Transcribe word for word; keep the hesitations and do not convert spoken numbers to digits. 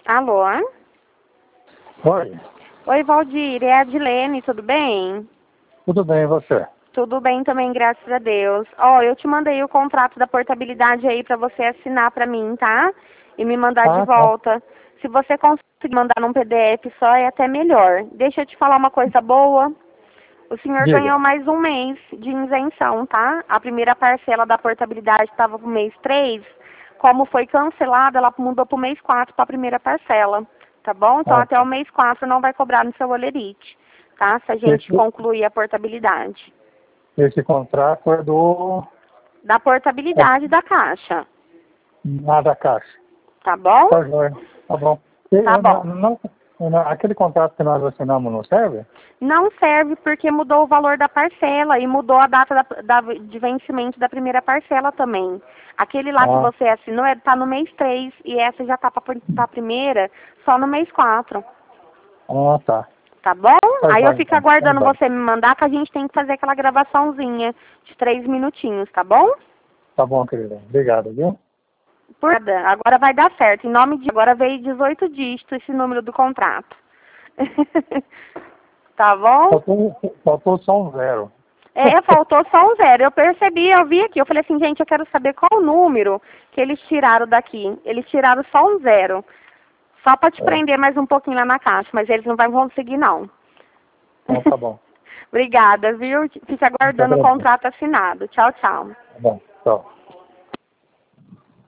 Alô? Oi, Oi, Valdir, é a Adilene, tudo bem? tudo bem e você? Tudo bem também, graças a Deus. Ó, eu te mandei o contrato da portabilidade aí pra você assinar pra mim, tá? E me mandar de Ah, tá. volta. Se você conseguir mandar num P D F só, é até melhor. Deixa eu te falar uma coisa boa. O senhor ganhou Diga. mais um mês de isenção, tá? A primeira parcela da portabilidade estava pro mês três. Como foi cancelada, ela mudou pro mês quatro para a primeira parcela. Tá bom? Então Ah, até o tá. mês quatro não vai cobrar no seu olerite, tá? Se a gente Esse, concluir a portabilidade. esse contrato é do... Da portabilidade da caixa. Ah, da Caixa. Tá bom? Tá joia. Tá bom. E, Tá eu não, bom. não- não- aquele contrato que nós assinamos não serve? Não serve porque mudou o valor da parcela e mudou a data da, da- de vencimento da primeira parcela também. Aquele lá que Ah, você assinou está no mês três e essa já está para a primeira só no mês quatro. ah, tá. Tá bom? Tá Aí eu joia, fico então. Tá aguardando joia. você me mandar que a gente tem que fazer aquela gravaçãozinha de três minutinhos, tá bom? Tá bom, querida. Obrigado, viu? Por nada. Agora vai dar certo. Em nome de... Agora veio dezoito dígitos esse número do contrato. Tá bom? Faltou, faltou só um zero. É, faltou só um zero. Eu percebi, eu vi aqui. Eu falei assim, gente, eu quero saber qual o número que eles tiraram daqui. Eles tiraram só um zero. Só para te É. prender mais um pouquinho lá na caixa, mas eles não vão conseguir, não. Então tá bom. Obrigada, viu? Fica Muito aguardando o agradeço. contrato assinado. Tchau, tchau. Tá bom. Tchau.